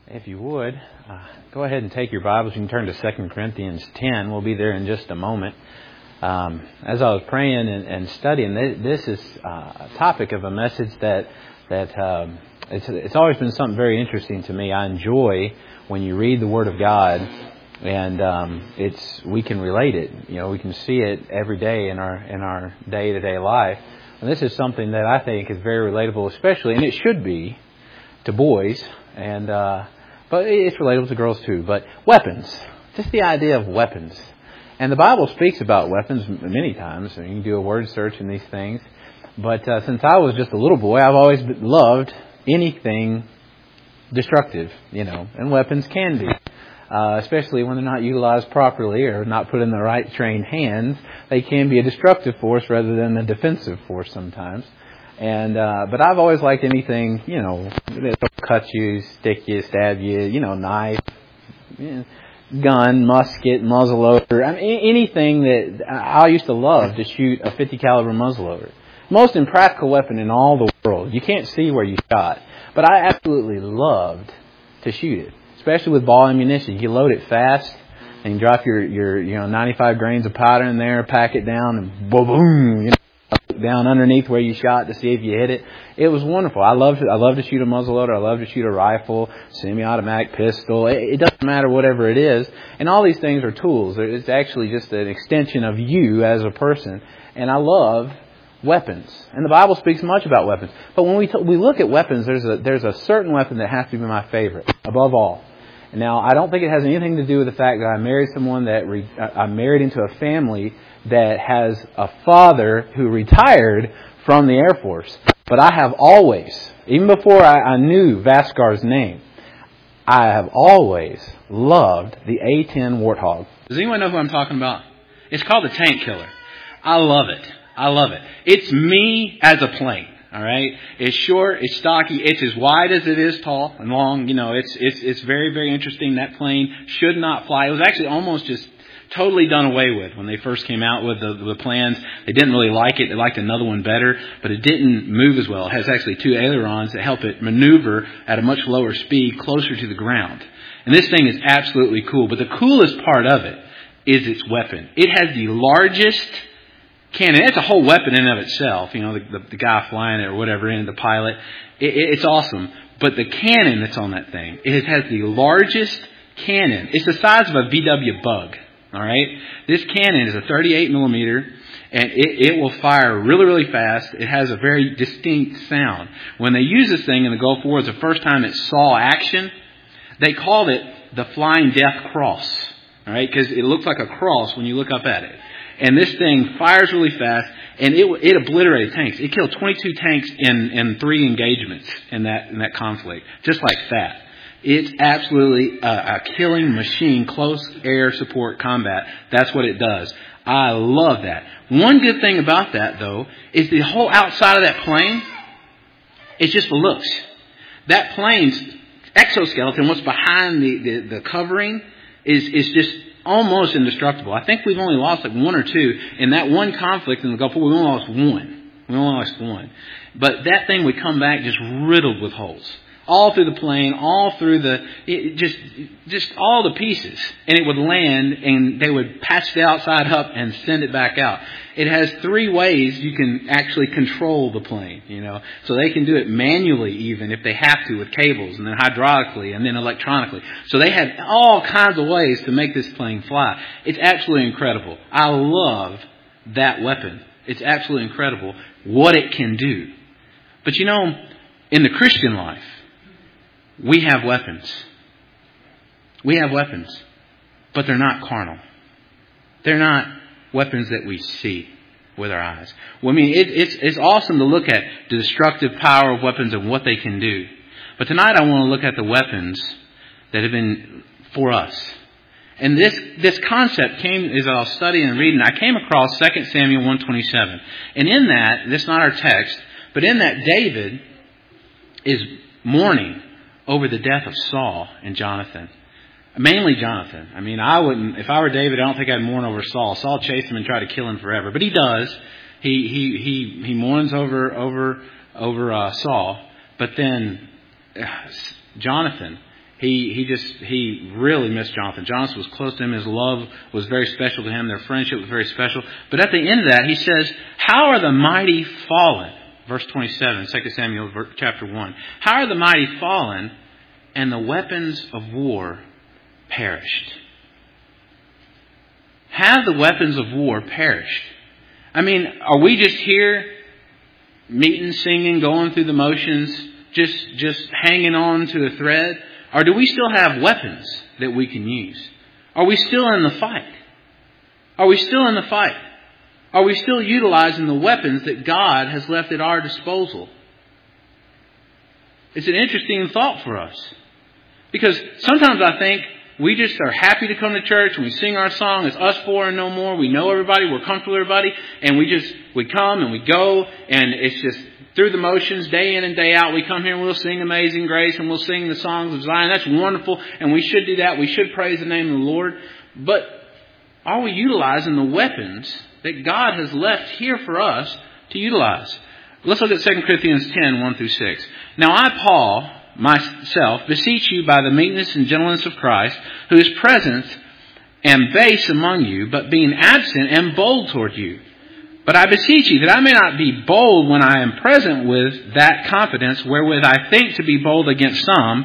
If you would, go ahead and take your Bibles. You can turn to 2 Corinthians 10. We'll be there in just a moment. As I was praying and studying, this is a topic of a message that it's always been something very interesting to me. I enjoy when you read the Word of God, and we can relate it. You know, we can see it every day in our day-to-day life. And this is something that I think is very relatable, especially, and it should be, to boys, but it's relatable to girls too. But weapons, just the idea of weapons. And the Bible speaks about weapons many times. You can do a word search in these things. But since I was just a little boy, I've always loved anything destructive, and weapons can be. Especially when they're not utilized properly or not put in the right trained hands, they can be a destructive force rather than a defensive force sometimes. But I've always liked anything, that'll cut you, stick you, stab you, knife, gun, musket, muzzleloader. I mean, anything that I used to love to shoot a .50 caliber muzzleloader. Most impractical weapon in all the world. You can't see where you shot, but I absolutely loved to shoot it, especially with ball ammunition. You load it fast and you drop your 95 grains of powder in there, pack it down, and boom, down underneath where you shot to see if you hit it. It was wonderful. I love to shoot a muzzleloader. I love to shoot a rifle, semi-automatic pistol. It doesn't matter whatever it is. And all these things are tools. It's actually just an extension of you as a person. And I love weapons. And the Bible speaks much about weapons. But when we look at weapons, there's a certain weapon that has to be my favorite above all. Now, I don't think it has anything to do with the fact that I married someone I'm married into a family that has a father who retired from the Air Force. But I have always, even before I knew Vascar's name, I have always loved the A-10 Warthog. Does anyone know who I'm talking about? It's called the Tank Killer. I love it. It's me as a plane. All right. It's short. It's stocky. It's as wide as it is tall and long. It's very, very interesting. That plane should not fly. It was actually almost just totally done away with when they first came out with the plans. They didn't really like it. They liked another one better, but it didn't move as well. It has actually two ailerons that help it maneuver at a much lower speed, closer to the ground. And this thing is absolutely cool. But the coolest part of it is its weapon. It has the largest cannon. It's a whole weapon in and of itself. The guy flying it or whatever, and the pilot. It's awesome. But the cannon that's on that thing, it has the largest cannon. It's the size of a VW Bug. All right. This cannon is a 38 millimeter, and it will fire really, really fast. It has a very distinct sound. When they used this thing in the Gulf War, the first time it saw action, they called it the Flying Death Cross. All right, because it looks like a cross when you look up at it. And this thing fires really fast, and it obliterated tanks. It killed 22 tanks in 3 engagements in that conflict, just like that. It's absolutely a killing machine, close air support combat. That's what it does. I love that. One good thing about that, though, is the whole outside of that plane, it's just for looks. That plane's exoskeleton, what's behind the covering, is just almost indestructible. I think we've only lost like 1 or 2. In that one conflict in the Gulf War, we only lost 1. We only lost 1. But that thing would come back just riddled with holes. All through the plane, all through just all the pieces. And it would land, and they would patch the outside up and send it back out. It has 3 ways you can actually control the plane, So they can do it manually even if they have to with cables, and then hydraulically, and then electronically. So they have all kinds of ways to make this plane fly. It's absolutely incredible. I love that weapon. It's absolutely incredible what it can do. But in the Christian life, we have weapons. We have weapons, but they're not carnal. They're not weapons that we see with our eyes. Well, I mean, it's awesome to look at the destructive power of weapons and what they can do. But tonight I want to look at the weapons that have been for us. And this concept came as I was studying and reading. I came across 2 Samuel 1:27. And in that, this is not our text, but in that David is mourning over the death of Saul and Jonathan. Mainly Jonathan. I mean, if I were David, I don't think I'd mourn over Saul. Saul chased him and tried to kill him forever. But he does. He mourns over Saul. But then Jonathan He really missed Jonathan. Jonathan was close to him. His love was very special to him. Their friendship was very special. But at the end of that, he says, how are the mighty fallen? Verse 27, 2 Samuel chapter 1. How are the mighty fallen and the weapons of war perished? Have the weapons of war perished? I mean, are we just here meeting, singing, going through the motions, just hanging on to a thread? Or do we still have weapons that we can use? Are we still in the fight? Are we still in the fight? Are we still utilizing the weapons that God has left at our disposal? It's an interesting thought for us. Because sometimes I think we just are happy to come to church and we sing our song. It's us four and no more. We know everybody. We're comfortable with everybody. And we come and we go. And it's just through the motions, day in and day out. We come here and we'll sing Amazing Grace and we'll sing the songs of Zion. That's wonderful. And we should do that. We should praise the name of the Lord. But are we utilizing the weapons that God has left here for us to utilize? Let's look at 2 Corinthians 10, 1 through 6. Now I, Paul, myself, beseech you by the meekness and gentleness of Christ, who is present and base among you, but being absent and bold toward you. But I beseech you that I may not be bold when I am present with that confidence wherewith I think to be bold against some,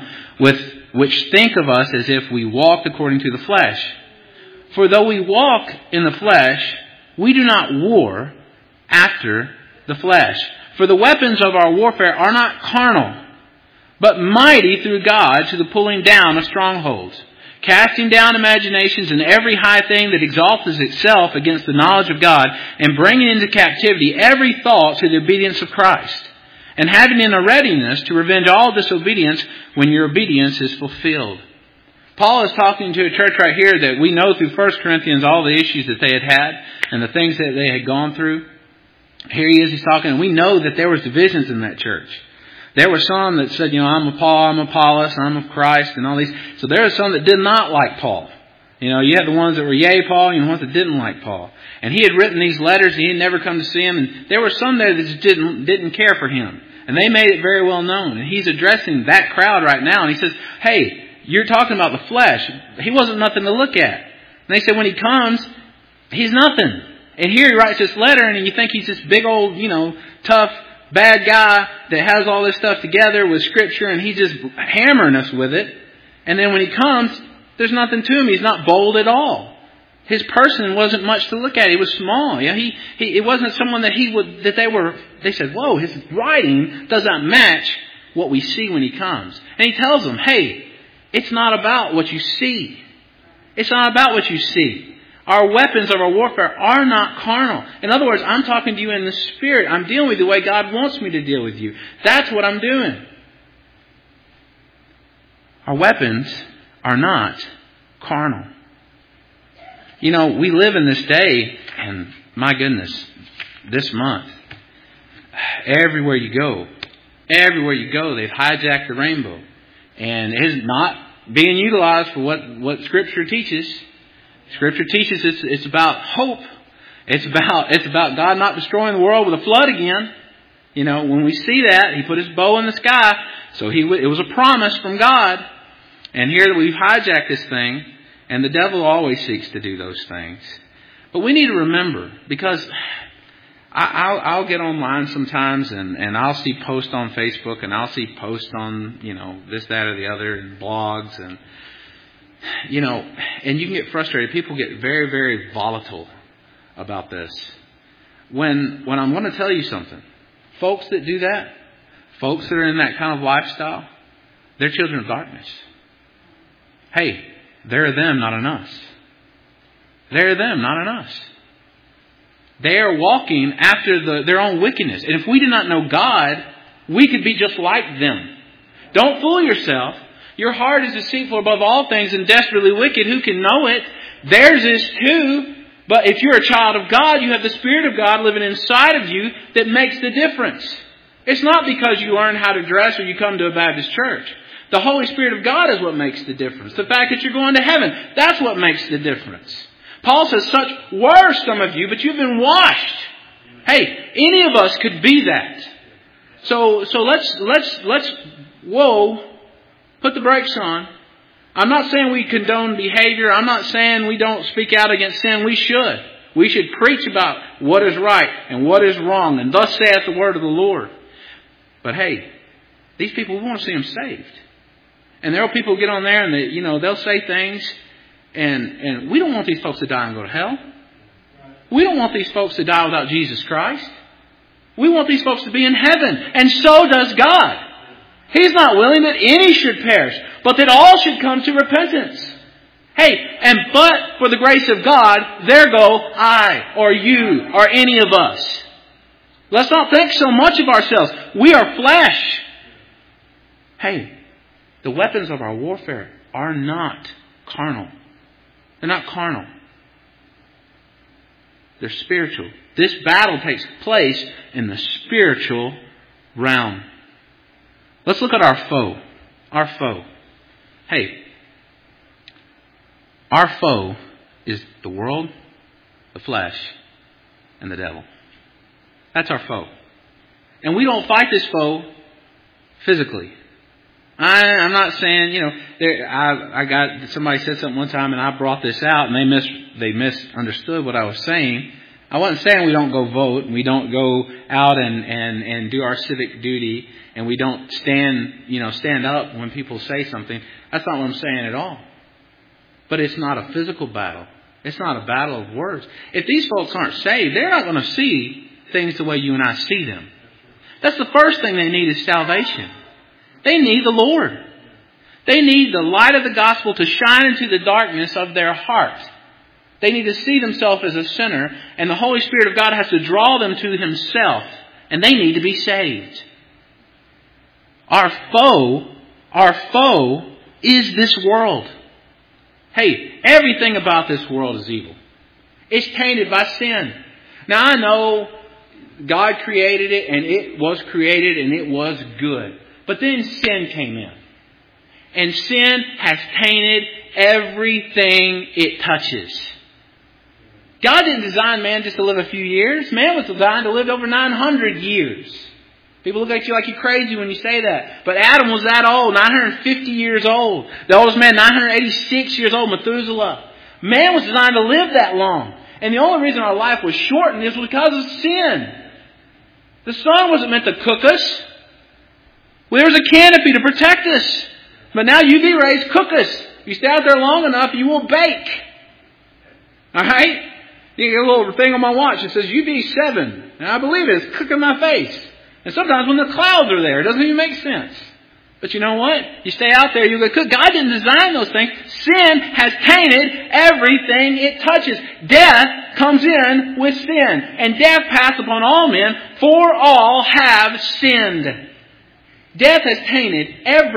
which think of us as if we walked according to the flesh. For though we walk in the flesh, we do not war after the flesh. For the weapons of our warfare are not carnal, but mighty through God to the pulling down of strongholds, casting down imaginations and every high thing that exalts itself against the knowledge of God, and bringing into captivity every thought to the obedience of Christ, and having in a readiness to revenge all disobedience when your obedience is fulfilled. Paul is talking to a church right here that we know through 1 Corinthians all the issues that they had and the things that they had gone through. Here he is, he's talking, and we know that there was divisions in that church. There were some that said, I'm of Paul, I'm of Apollos, I'm of Christ, and all these. So there were some that did not like Paul. You had the ones that were yay Paul, and the ones that didn't like Paul. And he had written these letters, and he had never come to see him, and there were some there that just didn't care for him. And they made it very well known. And he's addressing that crowd right now, and he says, hey, you're talking about the flesh. He wasn't nothing to look at. And they said when he comes, he's nothing. And here he writes this letter, and you think he's this big old, tough, bad guy that has all this stuff together with Scripture, and he's just hammering us with it. And then when he comes, there's nothing to him. He's not bold at all. His person wasn't much to look at. He was small. It wasn't someone they said, whoa, his writing does not match what we see when he comes. And he tells them, hey, it's not about what you see. It's not about what you see. Our weapons of our warfare are not carnal. In other words, I'm talking to you in the Spirit. I'm dealing with you the way God wants me to deal with you. That's what I'm doing. Our weapons are not carnal. We live in this day, and my goodness, this month, everywhere you go, they've hijacked the rainbow. And it is not being utilized for what Scripture teaches. Scripture teaches it's about hope. It's about God not destroying the world with a flood again. When we see that, He put His bow in the sky. So it was a promise from God. And here we've hijacked this thing. And the devil always seeks to do those things. But we need to remember, because I'll get online sometimes and I'll see posts on Facebook and I'll see posts on, this, that, or the other, and blogs and, and you can get frustrated. People get very, very volatile about this. When I'm going to tell you something, folks that do that, folks that are in that kind of lifestyle, they're children of darkness. Hey, they're them, not an us. They're them, not an us. They are walking after their own wickedness. And if we do not know God, we could be just like them. Don't fool yourself. Your heart is deceitful above all things and desperately wicked. Who can know it? Theirs is too. But if you're a child of God, you have the Spirit of God living inside of you that makes the difference. It's not because you learn how to dress or you come to a Baptist church. The Holy Spirit of God is what makes the difference. The fact that you're going to heaven, that's what makes the difference. Paul says, such were some of you, but you've been washed. Hey, any of us could be that. So let's put the brakes on I'm not saying we condone behavior. I'm not saying we don't speak out against sin. We should. We should preach about what is right and what is wrong. And thus saith the word of the Lord. But hey, these people, we want to see them saved. And there are people who get on there and they'll say things. And we don't want these folks to die and go to hell. We don't want these folks to die without Jesus Christ. We want these folks to be in heaven. And so does God. He's not willing that any should perish, but that all should come to repentance. Hey, but for the grace of God, there go I, or you, or any of us. Let's not think so much of ourselves. We are flesh. Hey, the weapons of our warfare are not carnal. They're not carnal. They're spiritual. This battle takes place in the spiritual realm. Let's look at our foe. Our foe. Hey, our foe is the world, the flesh, and the devil. That's our foe. And we don't fight this foe physically. I'm not saying, somebody said something one time and I brought this out and they misunderstood what I was saying. I wasn't saying we don't go vote and we don't go out and do our civic duty and we don't stand up when people say something. That's not what I'm saying at all. But it's not a physical battle. It's not a battle of words. If these folks aren't saved, they're not going to see things the way you and I see them. That's the first thing they need is salvation. They need the Lord. They need the light of the gospel to shine into the darkness of their heart. They need to see themselves as a sinner, and the Holy Spirit of God has to draw them to Himself, and they need to be saved. Our foe is this world. Hey, everything about this world is evil. It's tainted by sin. Now I know God created it and it was created and it was good. But then sin came in. And sin has tainted everything it touches. God didn't design man just to live a few years. Man was designed to live over 900 years. People look at you like you're crazy when you say that. But Adam was that old, 950 years old. The oldest man, 986 years old, Methuselah. Man was designed to live that long. And the only reason our life was shortened is because of sin. The sun wasn't meant to cook us. There was a canopy to protect us. But now UV rays cook us. If you stay out there long enough, you will bake. Alright? You get a little thing on my watch that says UV7. And I believe it. It's cooking my face. And sometimes when the clouds are there, it doesn't even make sense. But you know what? You stay out there, you get cooked. God didn't design those things. Sin has tainted everything it touches. Death comes in with sin. And death passed upon all men, for all have sinned. Sin has tainted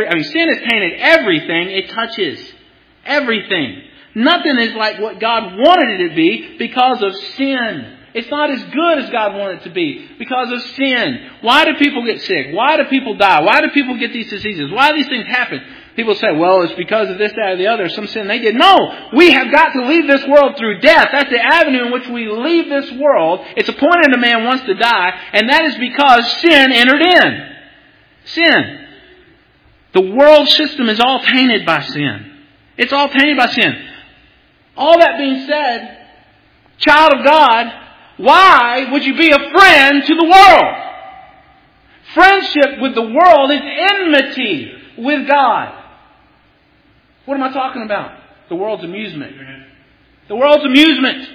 everything it touches. Everything. Nothing is like what God wanted it to be because of sin. It's not as good as God wanted it to be because of sin. Why do people get sick? Why do people die? Why do people get these diseases? Why do these things happen? People say, well, it's because of this, that, or the other, some sin they did. No! We have got to leave this world through death. That's the avenue in which we leave this world. It's appointed a man once to die, and that is because sin entered in. Sin. The world system is all tainted by sin. It's all tainted by sin. All that being said, child of God, why would you be a friend to the world? Friendship with the world is enmity with God. What am I talking about? The world's amusement. The world's amusement.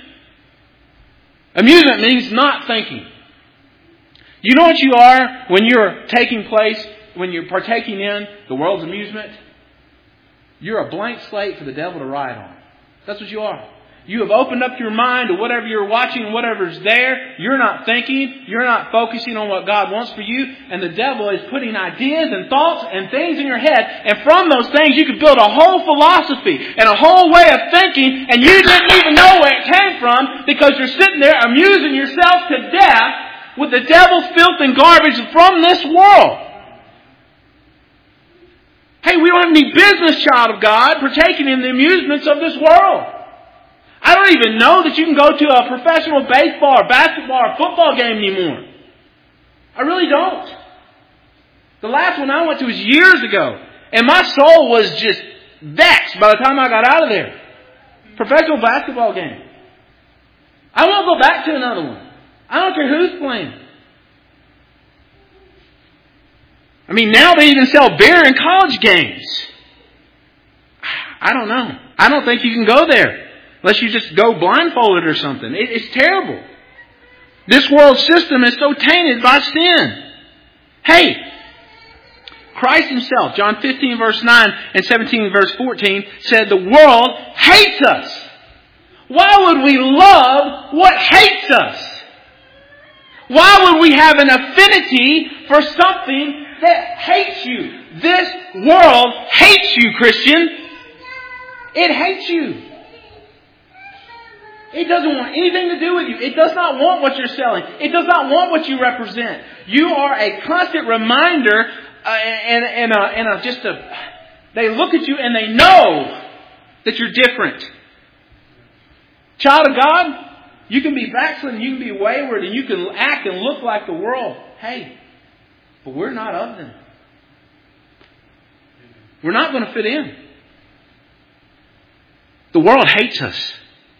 Amusement means not thinking. You know what you are when you're when you're partaking in the world's amusement? You're a blank slate for the devil to ride on. That's what you are. You have opened up your mind to whatever you're watching, whatever's there. You're not thinking. You're not focusing on what God wants for you. And the devil is putting ideas and thoughts and things in your head. And from those things, you could build a whole philosophy and a whole way of thinking. And you didn't even know where it came from because you're sitting there amusing yourself to death with the devil's filth and garbage from this world. Hey, we don't have any business, child of God, partaking in the amusements of this world. I don't even know that you can go to a professional baseball or basketball or football game anymore. I really don't. The last one I went to was years ago. And my soul was just vexed by the time I got out of there. Professional basketball game. I won't go back to another one. I don't care who's playing. I mean, now they even sell beer in college games. I don't know. I don't think you can go there unless you just go blindfolded or something. It's terrible. This world system is so tainted by sin. Hey, Christ Himself, John 15 verse 9 and 17 verse 14, said the world hates us. Why would we love what hates us? Why would we have an affinity for something that hates you? This world hates you, Christian. It hates you. It doesn't want anything to do with you. It does not want what you're selling. It does not want what you represent. You are a constant reminder they look at you and they know that you're different. Child of God, you can be backslidden, you can be wayward, and you can act and look like the world. Hey, but we're not of them. We're not going to fit in. The world hates us.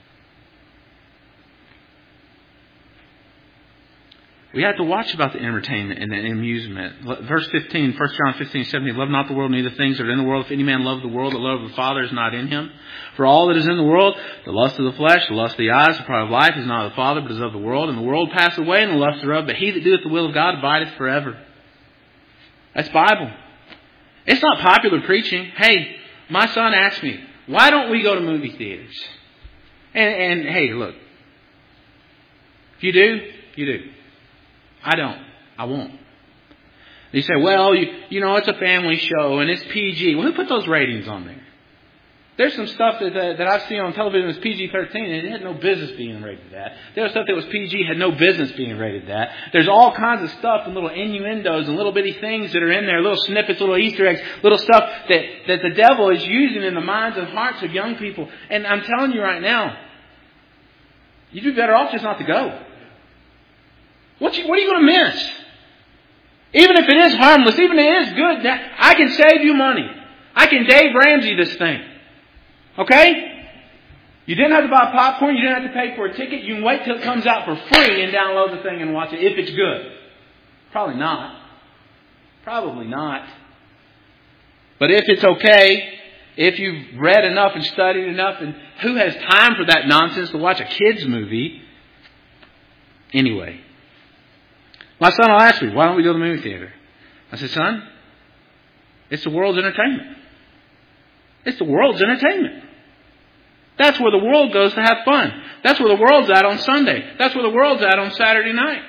We have to watch about the entertainment and the amusement. Verse 15, 1 John 15, 17, love not the world, neither things that are in the world. If any man love the world, the love of the Father is not in him. For all that is in the world, the lust of the flesh, the lust of the eyes, the pride of life, is not of the Father, but is of the world. And the world passeth away, and the lust thereof. But he that doeth the will of God abideth forever. That's Bible. It's not popular preaching. Hey, my son asked me, why don't we go to movie theaters? And hey, look. If you do, you do. I don't. I won't. You say, well, you know, it's a family show and it's PG. Well, who put those ratings on there? There's some stuff that I've seen on television that's PG-13 and it had no business being rated that. There was stuff that was PG had no business being rated that. There's all kinds of stuff and little innuendos and little bitty things that are in there, little snippets, little Easter eggs, little stuff that the devil is using in the minds and hearts of young people. And I'm telling you right now, you'd be better off just not to go. What are you going to miss? Even if it is harmless, even if it is good, I can save you money. I can Dave Ramsey this thing. Okay? You didn't have to buy popcorn. You didn't have to pay for a ticket. You can wait till it comes out for free and download the thing and watch it if it's good. Probably not. Probably not. But if it's okay, if you've read enough and studied enough, and who has time for that nonsense to watch a kid's movie? Anyway. My son will ask me, why don't we go to the movie theater? I said, son, it's the world's entertainment. It's the world's entertainment. That's where the world goes to have fun. That's where the world's at on Sunday. That's where the world's at on Saturday night.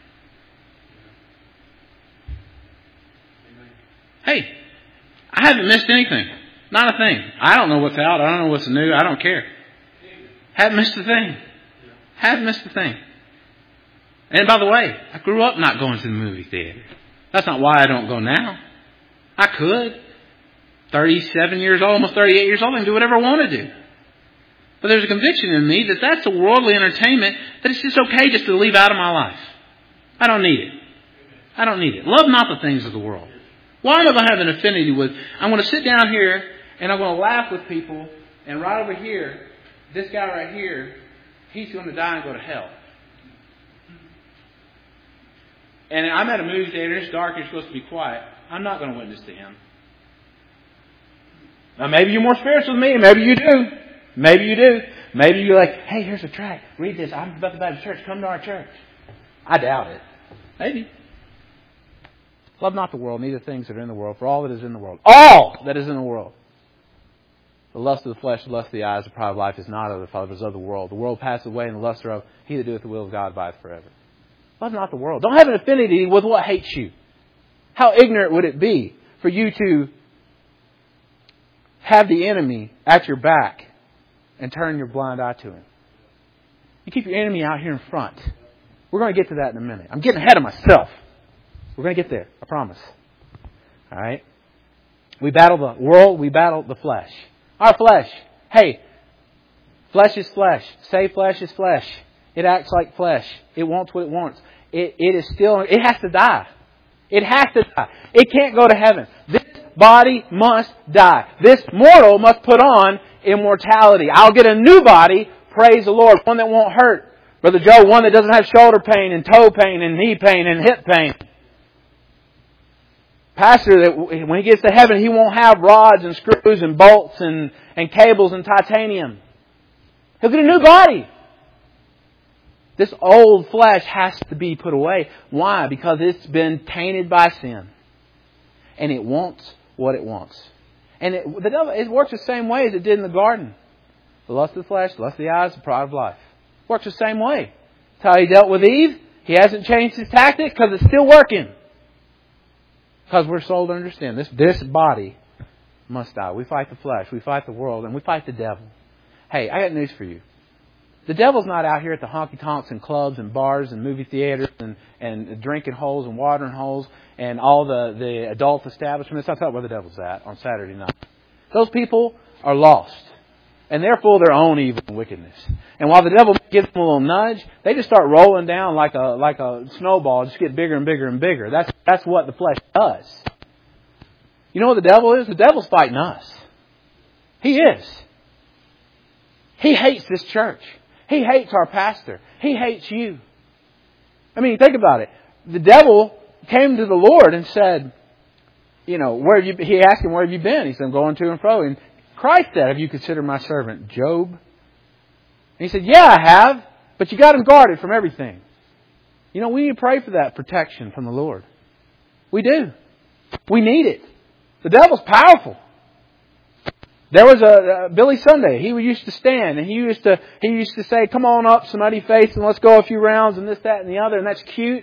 Hey, I haven't missed anything. Not a thing. I don't know what's out. I don't know what's new. I don't care. Haven't missed a thing. Haven't missed a thing. And by the way, I grew up not going to the movie theater. That's not why I don't go now. I could. 37 years old, almost 38 years old, I can do whatever I want to do. But there's a conviction in me that that's a worldly entertainment that it's just okay just to leave out of my life. I don't need it. I don't need it. Love not the things of the world. Why am I having an affinity with? I'm going to sit down here and I'm going to laugh with people, and right over here, this guy right here, he's going to die and go to hell. And I'm at a movie theater, it's dark, you're supposed to be quiet. I'm not going to witness to him. Now maybe you're more spiritual than me, maybe you do. Maybe you do. Maybe you're like, hey, here's a tract. Read this. I'm about to buy the church. Come to our church. I doubt it. Maybe. Love not the world, neither things that are in the world, for all that is in the world. All that is in the world. The lust of the flesh, the lust of the eyes, the pride of life is not of the Father, but is of the world. The world passes away, and the lust thereof, he that doeth the will of God abideth forever. Love not the world. Don't have an affinity with what hates you. How ignorant would it be for you to have the enemy at your back and turn your blind eye to him? You keep your enemy out here in front. We're going to get to that in a minute. I'm getting ahead of myself. We're going to get there. I promise. All right? We battle the world. We battle the flesh. Our flesh. Hey, flesh is flesh. Say flesh is flesh. It acts like flesh. It wants what it wants. It has to die. It has to die. It can't go to heaven. This body must die. This mortal must put on immortality. I'll get a new body, praise the Lord, one that won't hurt. Brother Joe, one that doesn't have shoulder pain and toe pain and knee pain and hip pain. Pastor, that when he gets to heaven, he won't have rods and screws and bolts and cables and titanium. He'll get a new body. This old flesh has to be put away. Why? Because it's been tainted by sin. And it wants what it wants. And the devil, it works the same way as it did in the garden. The lust of the flesh, the lust of the eyes, the pride of life. It works the same way. That's how he dealt with Eve. He hasn't changed his tactic because it's still working. Because we're sold to understand this body must die. We fight the flesh, we fight the world, and we fight the devil. Hey, I got news for you. The devil's not out here at the honky-tonks and clubs and bars and movie theaters and drinking holes and watering holes and all the adult establishments. That's not where the devil's at on Saturday night. Those people are lost. And they're full of their own evil and wickedness. And while the devil gives them a little nudge, they just start rolling down like a snowball, just get bigger and bigger and bigger. That's what the flesh does. You know what the devil is? The devil's fighting us. He is. He hates this church. He hates our pastor. He hates you. I mean, think about it. The devil came to the Lord and said, he asked him, where have you been? He said, I'm going to and fro. And Christ said, have you considered my servant Job? And he said, yeah, I have. But you got him guarded from everything. We need to pray for that protection from the Lord. We do. We need it. The devil's powerful. There was a Billy Sunday. He used to stand and he used to say, come on up, smutty face, and let's go a few rounds and this, that, and the other. And that's cute.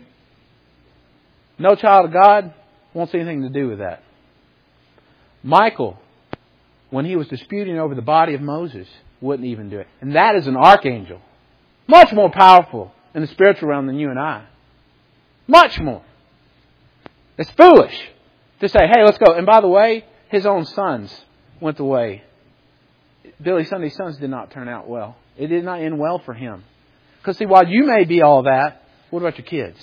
No child of God wants anything to do with that. Michael, when he was disputing over the body of Moses, wouldn't even do it. And that is an archangel. Much more powerful in the spiritual realm than you and I. Much more. It's foolish to say, hey, let's go. And by the way, his own sons went the way. Billy Sunday's sons did not turn out well. It did not end well for him. Because see, while you may be all that, what about your kids?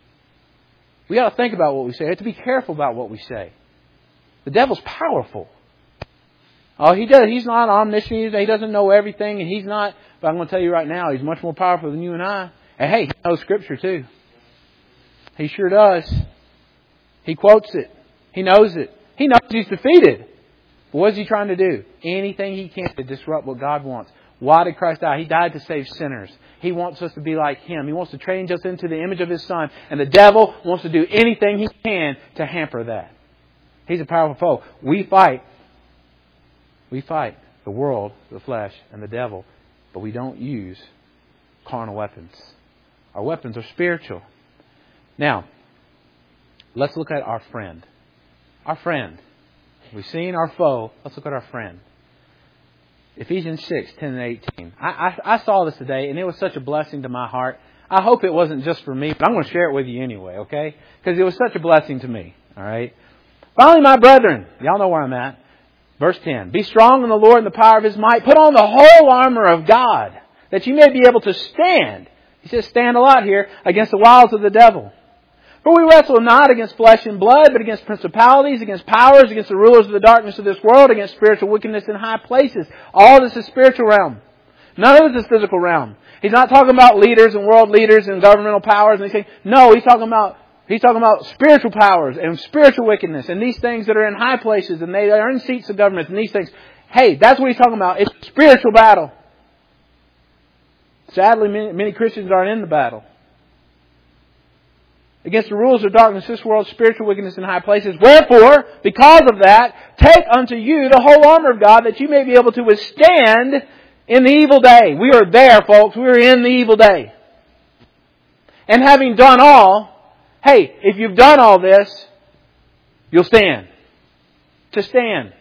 We got to think about what we say. We have to be careful about what we say. The devil's powerful. Oh, he does. He's not omniscient. He doesn't know everything, and he's not. But I'm going to tell you right now, he's much more powerful than you and I. And hey, he knows Scripture too. He sure does. He quotes it. He knows it. He knows he's defeated. But what is he trying to do? Anything he can to disrupt what God wants. Why did Christ die? He died to save sinners. He wants us to be like Him. He wants to change us into the image of His Son. And the devil wants to do anything he can to hamper that. He's a powerful foe. We fight the world, the flesh, and the devil. But we don't use carnal weapons. Our weapons are spiritual. Now, let's look at our friend. Our friend. We've seen our foe. Let's look at our friend. Ephesians 6, 10 and 18. I saw this today, and it was such a blessing to my heart. I hope it wasn't just for me, but I'm going to share it with you anyway, okay? Because it was such a blessing to me, all right? Finally, my brethren, y'all know where I'm at. Verse 10. Be strong in the Lord and the power of His might. Put on the whole armor of God, that you may be able to stand. He says stand a lot here, against the wiles of the devil. For we wrestle not against flesh and blood, but against principalities, against powers, against the rulers of the darkness of this world, against spiritual wickedness in high places. All this is spiritual realm. None of this is physical realm. He's not talking about leaders and world leaders and governmental powers and anything. No, he's talking about spiritual powers and spiritual wickedness and these things that are in high places and they are in seats of government and these things. Hey, that's what he's talking about. It's a spiritual battle. Sadly, many Christians aren't in the battle. Against the rulers of darkness, this world, spiritual wickedness in high places. Wherefore, because of that, take unto you the whole armor of God, that you may be able to withstand in the evil day. We are there, folks. We are in the evil day. And having done all, hey, if you've done all this, you'll stand. To stand.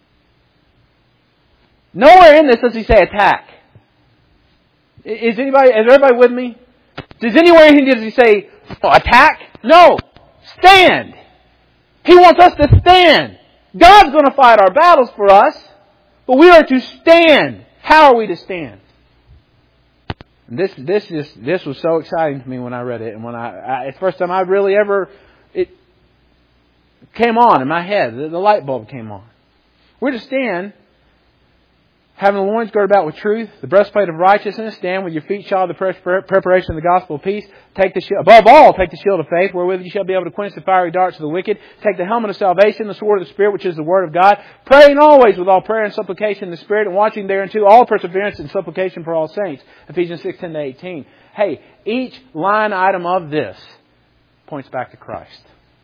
Nowhere in this does he say attack. Is everybody with me? Does anywhere in here does he say attack? No. Stand. He wants us to stand. God's going to fight our battles for us, but we are to stand. How are we to stand? And this was so exciting to me when I read it, and when it's the first time I really ever came on in my head. The light bulb came on. We're to stand, having the loins girded about with truth, the breastplate of righteousness, stand with your feet shod the preparation of the gospel of peace. Take the shield, above all, take the shield of faith, wherewith you shall be able to quench the fiery darts of the wicked. Take the helmet of salvation, the sword of the Spirit, which is the word of God. Praying always with all prayer and supplication in the Spirit, and watching thereunto all perseverance and supplication for all saints. Ephesians 6:10-18. Hey, each line item of this points back to Christ.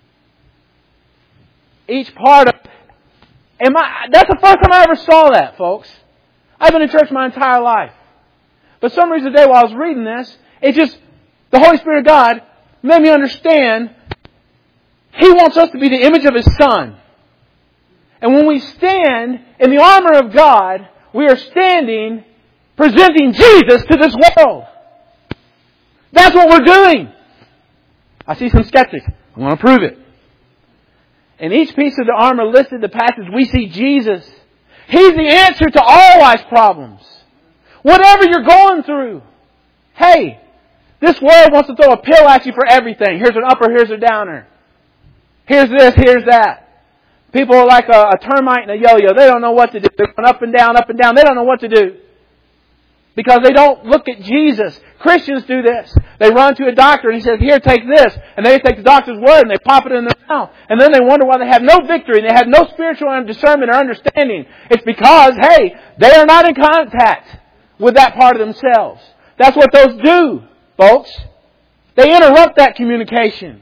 Each part of... That's the first time I ever saw that, folks. I've been in church my entire life. But some reason today while I was reading this, the Holy Spirit of God made me understand He wants us to be the image of His Son. And when we stand in the armor of God, we are standing, presenting Jesus to this world. That's what we're doing. I see some skeptics. I want to prove it. In each piece of the armor listed in the passage, we see Jesus. He's the answer to all life's problems. Whatever you're going through. Hey, this world wants to throw a pill at you for everything. Here's an upper, here's a downer. Here's this, here's that. People are like a termite and a yo-yo. They don't know what to do. They're going up and down, up and down. They don't know what to do. Because they don't look at Jesus. Christians do this. They run to a doctor and he says, here, take this. And they take the doctor's word and they pop it in their mouth. And then they wonder why they have no victory and they have no spiritual discernment or understanding. It's because, hey, they are not in contact with that part of themselves. That's what those do, folks. They interrupt that communication.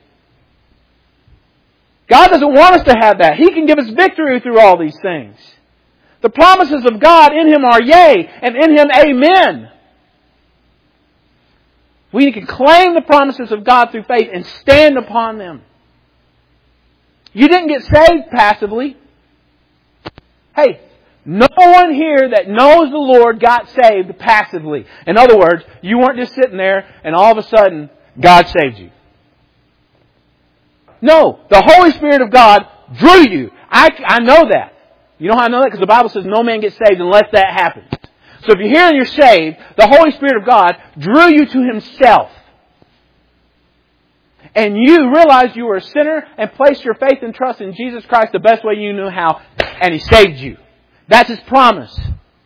God doesn't want us to have that. He can give us victory through all these things. The promises of God in Him are yea, and in Him amen. We can claim the promises of God through faith and stand upon them. You didn't get saved passively. Hey, no one here that knows the Lord got saved passively. In other words, you weren't just sitting there and all of a sudden God saved you. No, the Holy Spirit of God drew you. I know that. You know how I know that? Because the Bible says no man gets saved unless that happens. So if you're here and you're saved, the Holy Spirit of God drew you to Himself. And you realized you were a sinner and placed your faith and trust in Jesus Christ the best way you knew how. And He saved you. That's His promise.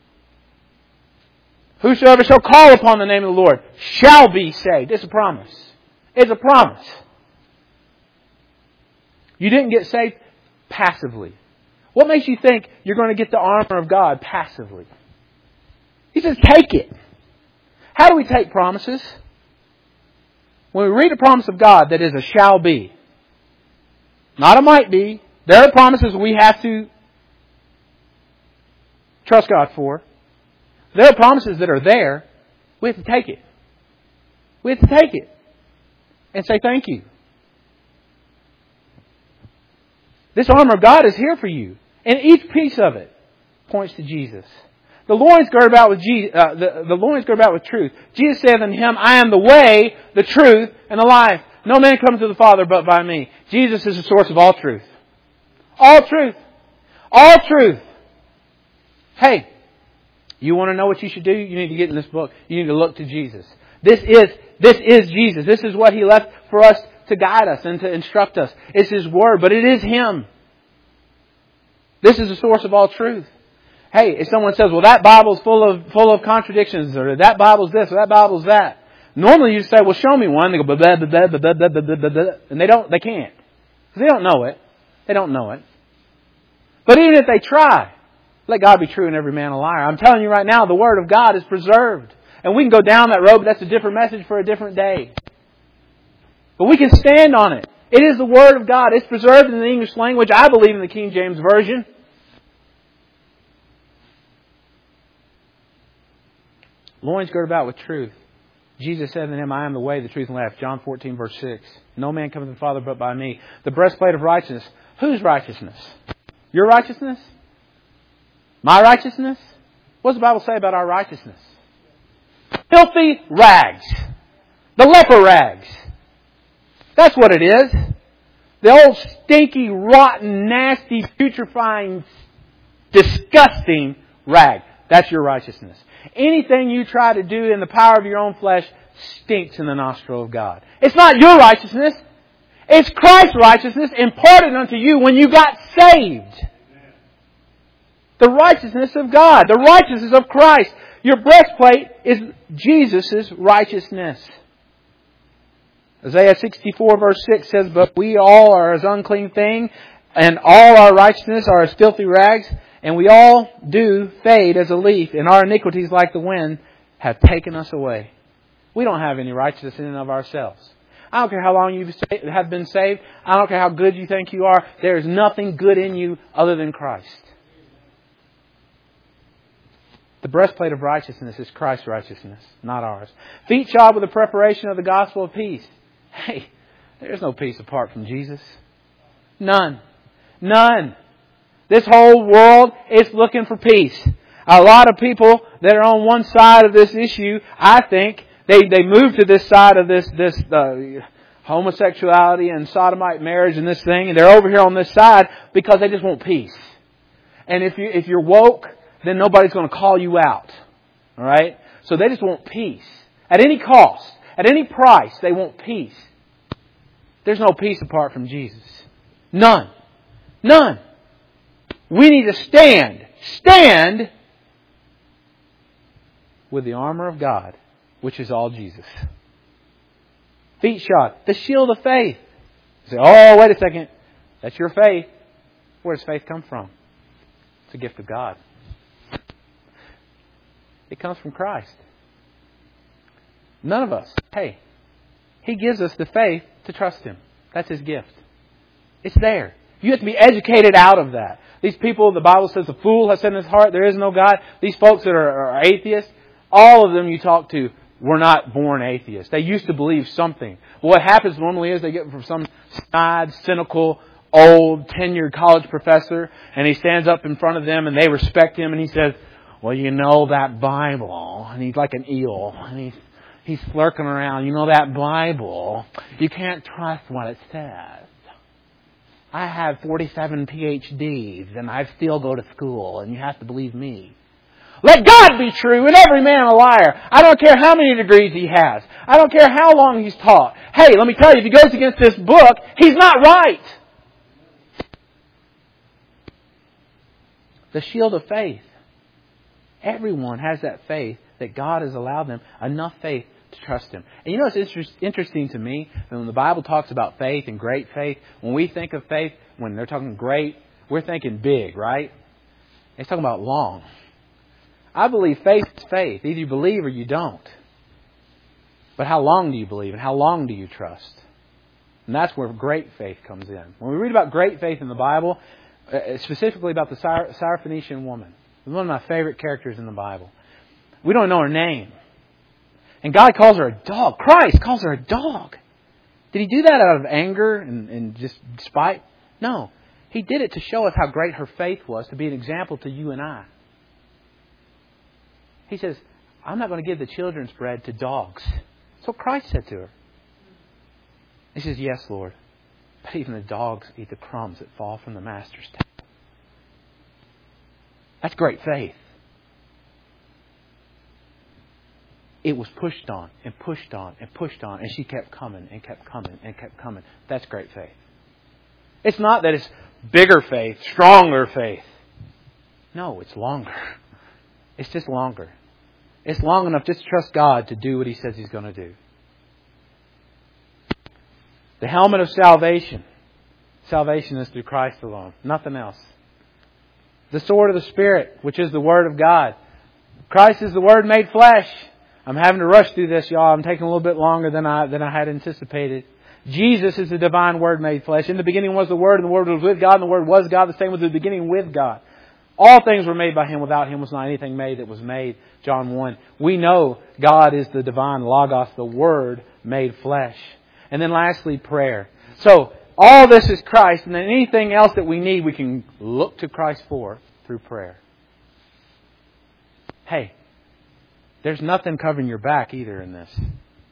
Whosoever shall call upon the name of the Lord shall be saved. It's a promise. It's a promise. You didn't get saved passively. What makes you think you're going to get the armor of God passively? He says, take it. How do we take promises? When we read a promise of God that is a shall be, not a might be, there are promises we have to trust God for. There are promises that are there. We have to take it. We have to take it and say thank you. This armor of God is here for you. And each piece of it points to Jesus. The loins girded about with the loins girded about with truth. Jesus said unto him, I am the way, the truth, and the life. No man comes to the Father but by me. Jesus is the source of all truth. All truth. All truth. Hey, you want to know what you should do? You need to get in this book. You need to look to Jesus. This is Jesus. This is what He left for us to guide us and to instruct us. It's His Word, but it is Him. This is the source of all truth. Hey, if someone says, well, that Bible's full of contradictions, or that Bible's this, or that Bible's that. Normally you say, well, show me one. They go, blah, blah, blah, blah, blah, blah, blah, blah, blah, and they can't. Because they don't know it. They don't know it. But even if they try, let God be true and every man a liar. I'm telling you right now, the Word of God is preserved. And we can go down that road, but that's a different message for a different day. But we can stand on it. It is the Word of God. It's preserved in the English language. I believe in the King James Version. Loins girded about with truth. Jesus said to him, I am the way, the truth, and life. John 14, verse 6. No man comes to the Father but by me. The breastplate of righteousness. Whose righteousness? Your righteousness? My righteousness? What does the Bible say about our righteousness? Filthy rags. The leper rags. That's what it is. The old stinky, rotten, nasty, putrefying, disgusting rag. That's your righteousness. Anything you try to do in the power of your own flesh stinks in the nostril of God. It's not your righteousness. It's Christ's righteousness imparted unto you when you got saved. The righteousness of God. The righteousness of Christ. Your breastplate is Jesus' righteousness. Isaiah 64 verse 6 says, "But we all are as unclean thing, and all our righteousness are as filthy rags, and we all do fade as a leaf, and our iniquities like the wind have taken us away." We don't have any righteousness in and of ourselves. I don't care how long you have been saved. I don't care how good you think you are. There is nothing good in you other than Christ. The breastplate of righteousness is Christ's righteousness, not ours. Feet shod with the preparation of the gospel of peace. Hey, there's no peace apart from Jesus. None. None. This whole world is looking for peace. A lot of people that are on one side of this issue, I think, they move to this side of this homosexuality and sodomite marriage and this thing, and they're over here on this side because they just want peace. And if you're woke, then nobody's going to call you out. All right? So they just want peace. At any cost, at any price, they want peace. There's no peace apart from Jesus. None. None. We need to stand. Stand with the armor of God, which is all Jesus. Feet shod. The shield of faith. You say, oh, wait a second. That's your faith. Where does faith come from? It's a gift of God. It comes from Christ. None of us. Hey, He gives us the faith to trust Him. That's His gift. It's there. You have to be educated out of that. These people, the Bible says, the fool has said in his heart, there is no God. These folks that are atheists, all of them you talk to were not born atheists. They used to believe something. Well, what happens normally is they get from some snide, cynical, old, tenured college professor, and he stands up in front of them and they respect him and he says, well, you know that Bible. And he's like an eel. And he's lurking around. You know that Bible. You can't trust what it says. I have 47 PhDs and I still go to school and you have to believe me. Let God be true and every man a liar. I don't care how many degrees he has. I don't care how long he's taught. Hey, let me tell you, if he goes against this book, he's not right. The shield of faith. Everyone has that faith that God has allowed them enough faith to trust Him. And you know it's interesting to me, when the Bible talks about faith and great faith, when we think of faith, when they're talking great, we're thinking big, right? It's talking about long. I believe faith is faith. Either you believe or you don't. But how long do you believe and how long do you trust? And that's where great faith comes in. When we read about great faith in the Bible, specifically about the Syrophoenician woman, one of my favorite characters in the Bible. We don't know her name. And God calls her a dog. Christ calls her a dog. Did He do that out of anger and just spite? No. He did it to show us how great her faith was, to be an example to you and I. He says, I'm not going to give the children's bread to dogs. That's what Christ said to her. He says, yes, Lord. But even the dogs eat the crumbs that fall from the master's table. That's great faith. It was pushed on and pushed on and pushed on, and she kept coming and kept coming and kept coming. That's great faith. It's not that it's bigger faith, stronger faith. No, it's longer. It's just longer. It's long enough just to trust God to do what He says He's going to do. The helmet of salvation. Salvation is through Christ alone. Nothing else. The sword of the Spirit, which is the Word of God. Christ is the Word made flesh. I'm having to rush through this, y'all. I'm taking a little bit longer than I had anticipated. Jesus is the divine Word made flesh. In the beginning was the Word, and the Word was with God, and the Word was God. The same was the beginning with God. All things were made by Him. Without Him was not anything made that was made. John 1. We know God is the divine Logos, the Word made flesh. And then lastly, prayer. So, all this is Christ, and then anything else that we need, we can look to Christ for through prayer. Hey, there's nothing covering your back either in this.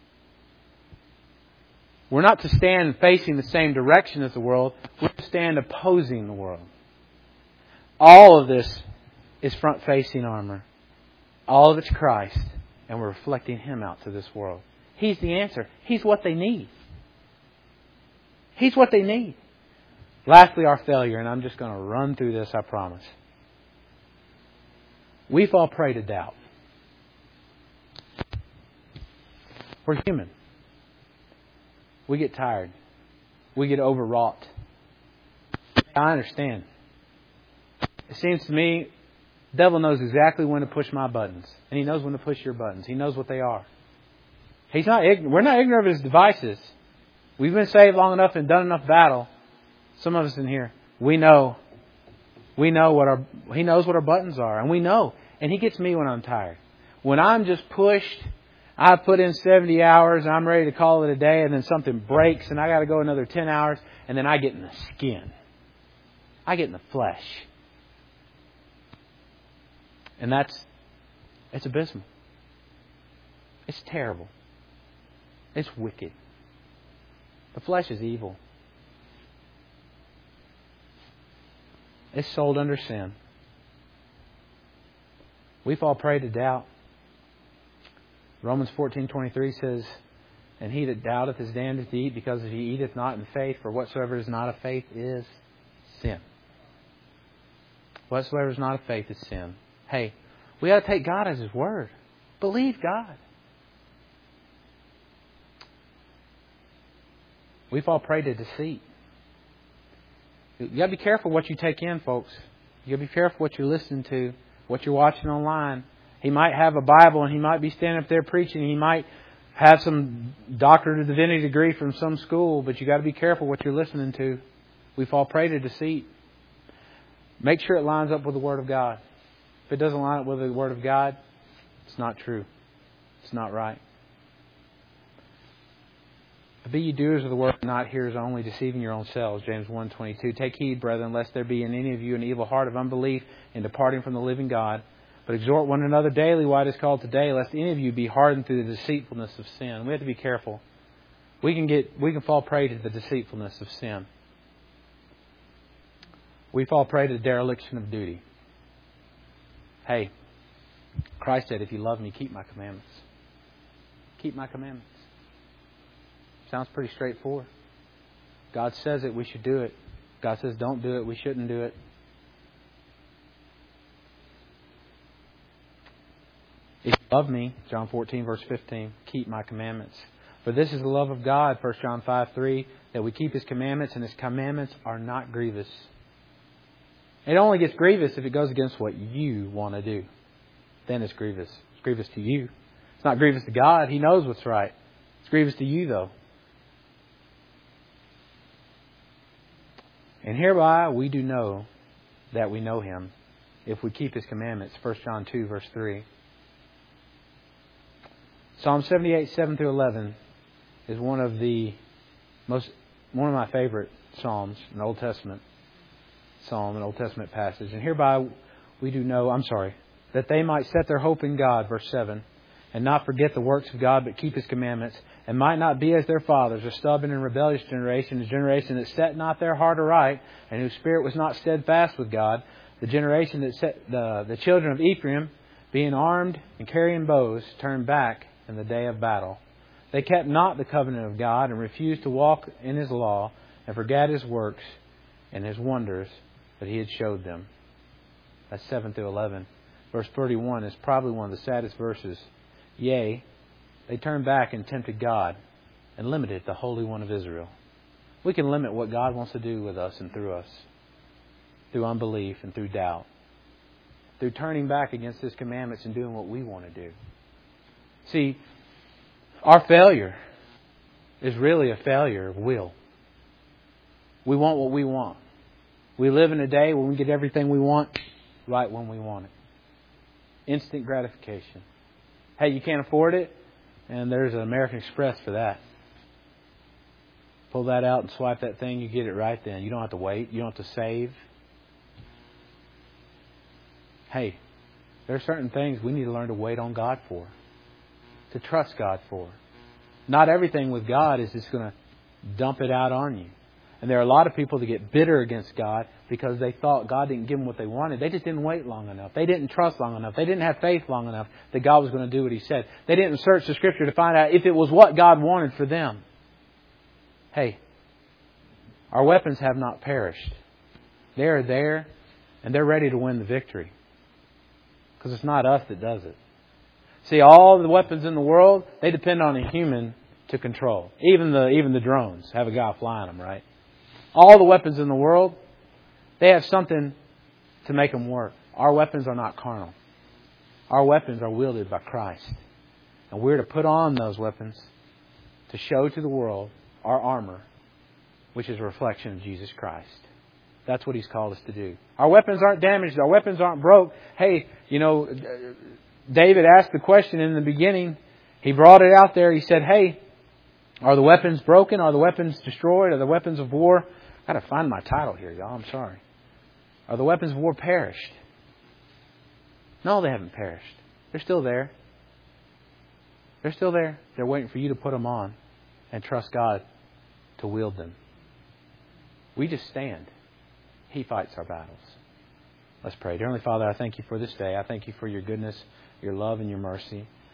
We're not to stand facing the same direction as the world. We're to stand opposing the world. All of this is front-facing armor. All of it's Christ, and we're reflecting Him out to this world. He's the answer. He's what they need. He's what they need. Lastly, our failure, and I'm just going to run through this, I promise. We fall prey to doubt. We're human. We get tired. We get overwrought. I understand. It seems to me, the devil knows exactly when to push my buttons. And he knows when to push your buttons. He knows what they are. We're not ignorant of his devices. We've been saved long enough and done enough battle. Some of us in here, we know he knows what our buttons are. And we know. And he gets me when I'm tired. When I'm just pushed, I've put in 70 hours and I'm ready to call it a day, and then something breaks and I got to go another 10 hours, and then I get in the skin. I get in the flesh. And it's abysmal. It's terrible. It's wicked. The flesh is evil. It's sold under sin. We fall prey to doubt. Romans 14:23 says, "And he that doubteth is damned to eat, because if he eateth not in faith, for whatsoever is not of faith is sin." Whatsoever is not of faith is sin. Hey, we got to take God as His Word. Believe God. We fall prey to deceit. You got to be careful what you take in, folks. You got to be careful what you're listening to, what you're watching online. He might have a Bible and he might be standing up there preaching. He might have some doctorate of divinity degree from some school, but you got to be careful what you're listening to. We fall prey to deceit. Make sure it lines up with the Word of God. If it doesn't line up with the Word of God, it's not true. It's not right. Be ye doers of the word, not hearers only, deceiving your own selves. James 1:22. Take heed, brethren, lest there be in any of you an evil heart of unbelief in departing from the living God. But exhort one another daily while it is called today, lest any of you be hardened through the deceitfulness of sin. We have to be careful. We can fall prey to the deceitfulness of sin. We fall prey to the dereliction of duty. Hey, Christ said, if you love me, keep my commandments. Keep my commandments. Sounds pretty straightforward. God says it, we should do it. God says don't do it, we shouldn't do it. If you love me, John 14, verse 15, keep my commandments. For this is the love of God, 1 John 5:3, that we keep His commandments, and His commandments are not grievous. It only gets grievous if it goes against what you want to do. Then it's grievous. It's grievous to you. It's not grievous to God. He knows what's right. It's grievous to you, though. And hereby we do know that we know Him, if we keep His commandments. 1 John 2, verse 3. Psalm 78, 7 through 11 is one of my favorite psalms, an Old Testament psalm, an Old Testament passage. And hereby we do know, that they might set their hope in God, verse 7, and not forget the works of God, but keep His commandments, and might not be as their fathers, a stubborn and rebellious generation, a generation that set not their heart aright, and whose spirit was not steadfast with God, the generation that set the children of Ephraim, being armed and carrying bows, turned back in the day of battle. They kept not the covenant of God, and refused to walk in His law, and forgat His works and His wonders that He had showed them. That's 7 through 11. Verse 31 is probably one of the saddest verses. Yea, they turned back and tempted God and limited the Holy One of Israel. We can limit what God wants to do with us and through us, through unbelief and through doubt, through turning back against His commandments and doing what we want to do. See, our failure is really a failure of will. We want what we want. We live in a day when we get everything we want right when we want it. Instant gratification. Hey, you can't afford it? And there's an American Express for that. Pull that out and swipe that thing, you get it right then. You don't have to wait. You don't have to save. Hey, there are certain things we need to learn to wait on God for. To trust God for. Not everything with God is just going to dump it out on you. And there are a lot of people that get bitter against God because they thought God didn't give them what they wanted. They just didn't wait long enough. They didn't trust long enough. They didn't have faith long enough that God was going to do what He said. They didn't search the Scripture to find out if it was what God wanted for them. Hey, Our weapons have not perished. They are there, and they're ready to win the victory. Because it's not us that does it. See, all the weapons in the world, they depend on a human to control. Even the drones have a guy flying them, right? All the weapons in the world, they have something to make them work. Our weapons are not carnal. Our weapons are wielded by Christ. And we're to put on those weapons to show to the world our armor, which is a reflection of Jesus Christ. That's what He's called us to do. Our weapons aren't damaged. Our weapons aren't broke. Hey, David asked the question in the beginning. He brought it out there. He said, hey, are the weapons broken? Are the weapons destroyed? Are the weapons of war? I've got to find my title here, y'all. I'm sorry. Are the weapons of war perished? No, they haven't perished. They're still there. They're still there. They're waiting for you to put them on and trust God to wield them. We just stand. He fights our battles. Let's pray. Dear Heavenly Father, I thank You for this day. I thank You for Your goodness, Your love, and Your mercy.